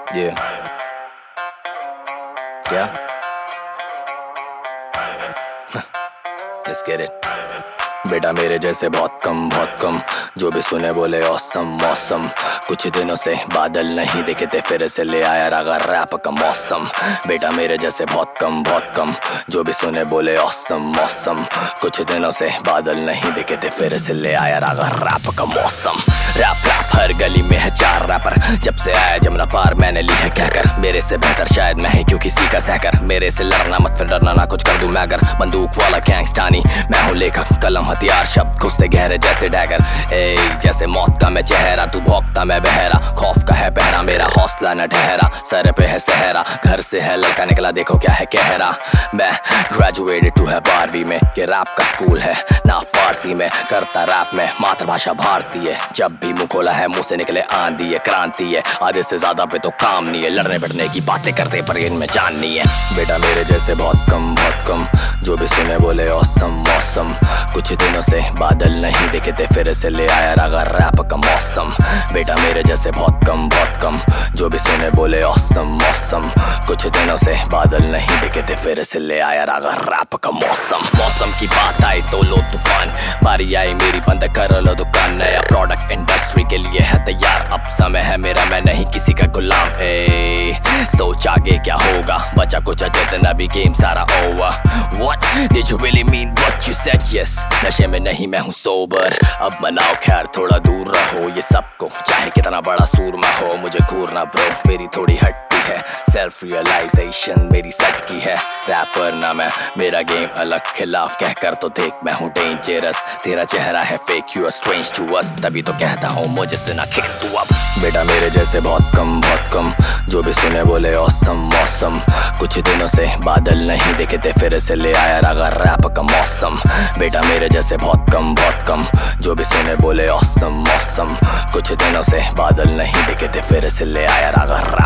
Yeah. क्या? Let's get it. बेटा मेरे जैसे बहुत कम जो भी सुने बोले औसम मौसम। कुछ दिनों से बादल नहीं दिखे थे, फिर से ले आया रागा रैप का मौसम। बेटा मेरे जैसे बहुत कम जो भी सुने बोले औसम मौसम। कुछ दिनों से बादल नहीं दिखे थे, फिर से ले आया रागा रैप का मौसम। रैप हर गली में है चार रैपर, जब से आया जमुना पार मैंने ली है कहकर। मेरे से बेहतर शायद मैं ही क्यों किसी का सहकर। मेरे से लड़ना मत फिर डरना ना कुछ कर दूं मैं अगर। बंदूक वाला गैंगस्टानी मैं हूँ लेखक, कलम हथियार शब्द घुसते गहरे जैसे डैगर। ए जैसे मौत का मैं चेहरा, तू भौंकता मैं बहरा। खौफ का है पहरा, मेरा हौसला न ठहरा। सर पे है सहरा, घर से है लड़का निकला देखो क्या है कहरा। मैं ग्रेजुएटेड तू है 12वीं में, ये रैप का स्कूल है ना फारसी में। करता रैप में मातृभाषा भारतीय, जब भी मुंह खोला है मुंह से निकले आंधी है क्रांति है। आधे से ज्यादा पे तो काम नहीं है, लड़ने बैठने की बातें करते पर इनमें जान नहीं है। बेटा मेरे जैसे बहुत कम जो भी सुने बोले औसम मौसम। कुछ दिनों से बादल नहीं दिखे थे, फिर से ले आया रागा रैप का मौसम। बेटा मेरे जैसे बहुत कम जो भी सुने बोले औसम मौसम। कुछ दिनों से बादल नहीं दिखे थे, फिर से ले आया रागा रैप का मौसम। मौसम की बात आई तो लो तूफान, बारी आई मेरी बंद कर लो दुकान। नया प्रोडक्ट इंडस्ट्री के लिए है तैयार, अब समय है मेरा मैं नहीं किसी का गुलाम। सोच आगे क्या होगा, बचा कुछ जितना भी गेम सारा over. What did you really mean what you said? Yes, नशे में नहीं मैं हूँ सोबर। अब मनाओ खैर थोड़ा दूर रहो ये सबको, चाहे कितना बड़ा सूरमा हो मुझे घूरना ब्रो। मेरी थोड़ी हटती है सेल्फ रियलाइजेशन मेरी सेट की है। रैपर ना मैं, मेरा गेम अलग, खिलाफ कहकर तो देख मैं हूँ डेंजरस। तेरा चेहरा है fake, you are strange to us, तभी तो कहता हूँ मुझे से ना खेल तू अब। बेटा मेरे जैसे बहुत कम जो भी सुने बोले औसम मौसम। कुछ दिनों से बादल नहीं दिखे थे, फिर से ले आया रागा रैप का मौसम। बेटा मेरे जैसे बहुत कम जो भी सुने बोले औसम मौसम। कुछ दिनों से बादल नहीं दिखे थे, फिर से ले आया रागा